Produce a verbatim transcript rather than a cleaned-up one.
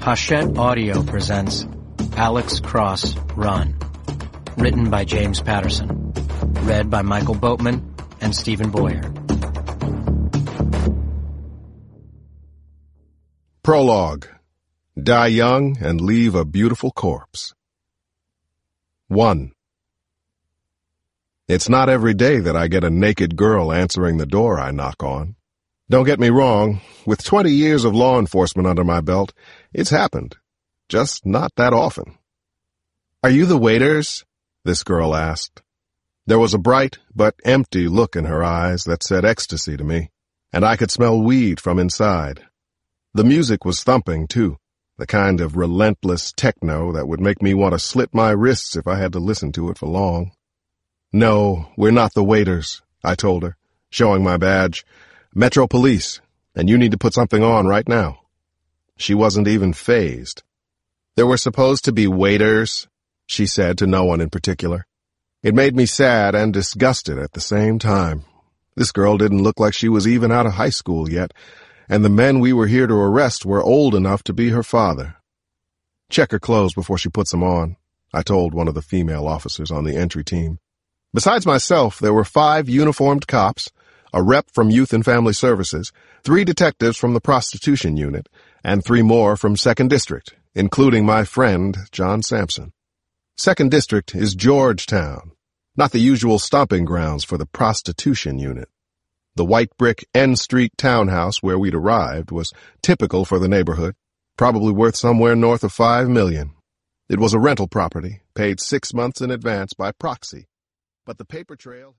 Hachette Audio presents Alex Cross Run, written by James Patterson, read by Michael Boatman and Stephen Boyer. Prologue. Die young and leave a beautiful corpse. One. It's not every day that I get a naked girl answering the door I knock on. Don't get me wrong, with twenty years of law enforcement under my belt, it's happened. Just not that often. "Are you the waiters?" this girl asked. There was a bright but empty look in her eyes that said ecstasy to me, and I could smell weed from inside. The music was thumping, too, the kind of relentless techno that would make me want to slit my wrists if I had to listen to it for long. "No, we're not the waiters," I told her, showing my badge. "Metro Police, and you need to put something on right now." She wasn't even fazed. "There were supposed to be waiters," she said to no one in particular. It made me sad and disgusted at the same time. This girl didn't look like she was even out of high school yet, and the men we were here to arrest were old enough to be her father. "Check her clothes before she puts them on," I told one of the female officers on the entry team. Besides myself, there were five uniformed cops, a rep from Youth and Family Services, three detectives from the prostitution unit, and three more from Second District, including my friend, John Sampson. Second District is Georgetown, not the usual stomping grounds for the prostitution unit. The white brick N Street townhouse where we'd arrived was typical for the neighborhood, probably worth somewhere north of five million. It was a rental property, paid six months in advance by proxy, but the paper trail